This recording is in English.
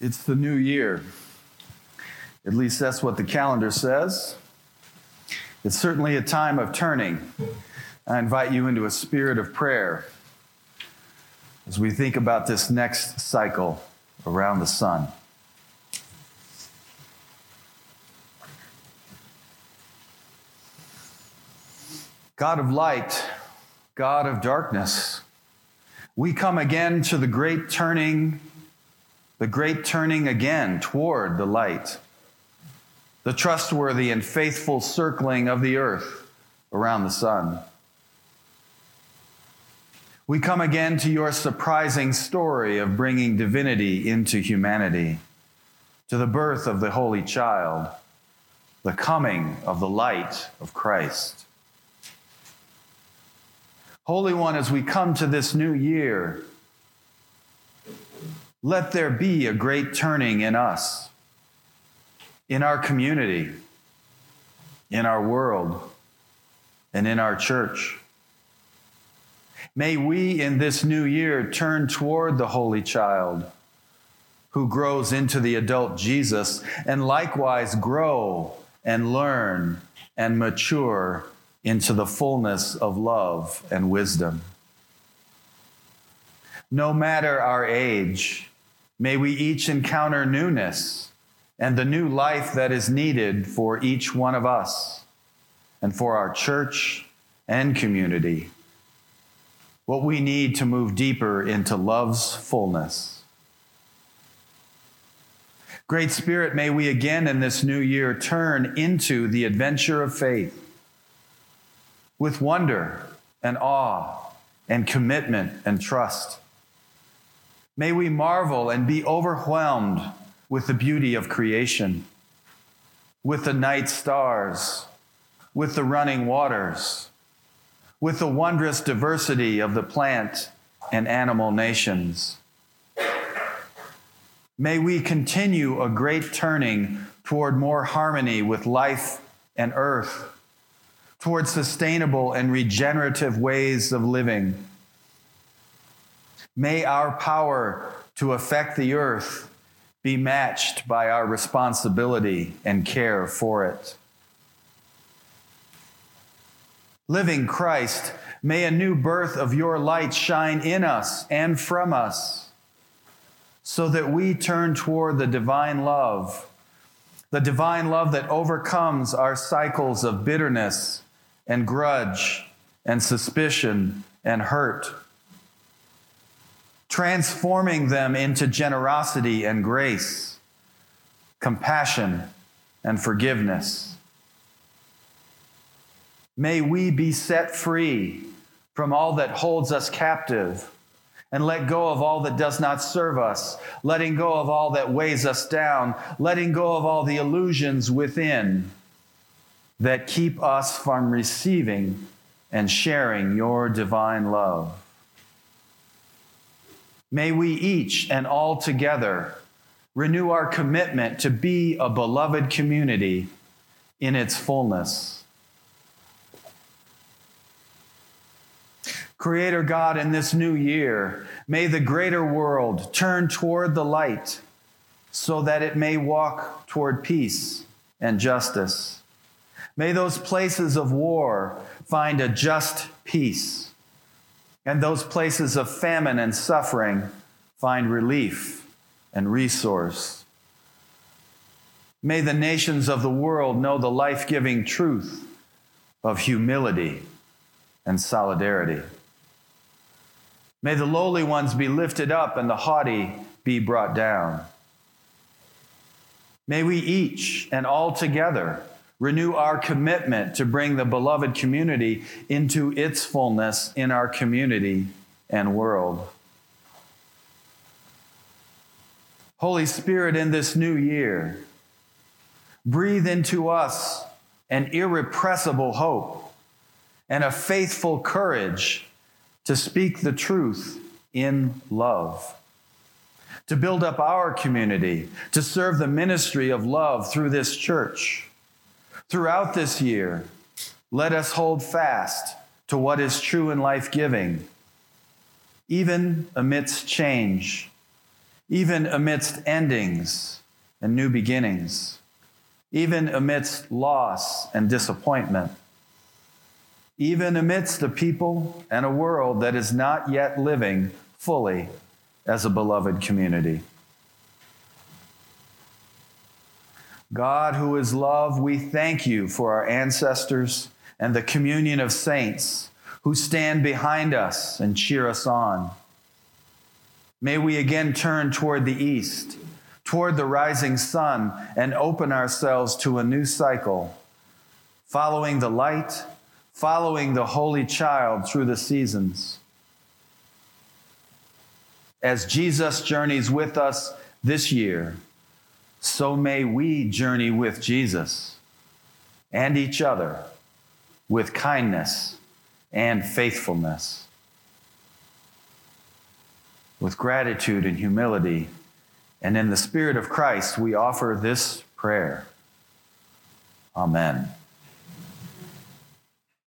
It's the new year. At least that's what the calendar says. It's certainly a time of turning. I invite you into a spirit of prayer as we think about this next cycle around the sun. God of light, God of darkness, we come again to the great turning again toward the light, the trustworthy and faithful circling of the earth around the sun. We come again to your surprising story of bringing divinity into humanity, to the birth of the Holy Child, the coming of the light of Christ. Holy One, as we come to this new year, let there be a great turning in us, in our community, in our world, and in our church. May we in this new year turn toward the Holy Child who grows into the adult Jesus, and likewise grow and learn and mature into the fullness of love and wisdom. No matter our age, may we each encounter newness and the new life that is needed for each one of us and for our church and community. What we need to move deeper into love's fullness. Great Spirit, may we again in this new year turn into the adventure of faith with wonder and awe and commitment and trust. May we marvel and be overwhelmed with the beauty of creation, with the night stars, with the running waters, with the wondrous diversity of the plant and animal nations. May we continue a great turning toward more harmony with life and earth, toward sustainable and regenerative ways of living. May our power to affect the earth be matched by our responsibility and care for it. Living Christ, may a new birth of your light shine in us and from us, so that we turn toward the divine love that overcomes our cycles of bitterness and grudge and suspicion and hurt, transforming them into generosity and grace, compassion and forgiveness. May we be set free from all that holds us captive and let go of all that does not serve us, letting go of all that weighs us down, letting go of all the illusions within that keep us from receiving and sharing your divine love. May we each and all together renew our commitment to be a beloved community in its fullness. Creator God, in this new year, may the greater world turn toward the light so that it may walk toward peace and justice. May those places of war find a just peace, and those places of famine and suffering find relief and resource. May the nations of the world know the life-giving truth of humility and solidarity. May the lowly ones be lifted up and the haughty be brought down. May we each and all together renew our commitment to bring the beloved community into its fullness in our community and world. Holy Spirit, in this new year, breathe into us an irrepressible hope and a faithful courage to speak the truth in love, to build up our community, to serve the ministry of love through this church. Throughout this year, let us hold fast to what is true and life-giving, even amidst change, even amidst endings and new beginnings, even amidst loss and disappointment, even amidst a people and a world that is not yet living fully as a beloved community. God, who is love, we thank you for our ancestors and the communion of saints who stand behind us and cheer us on. May we again turn toward the east, toward the rising sun, and open ourselves to a new cycle, following the light, following the Holy Child through the seasons. As Jesus journeys with us this year, so may we journey with Jesus and each other with kindness and faithfulness, with gratitude and humility. And in the Spirit of Christ, we offer this prayer. Amen.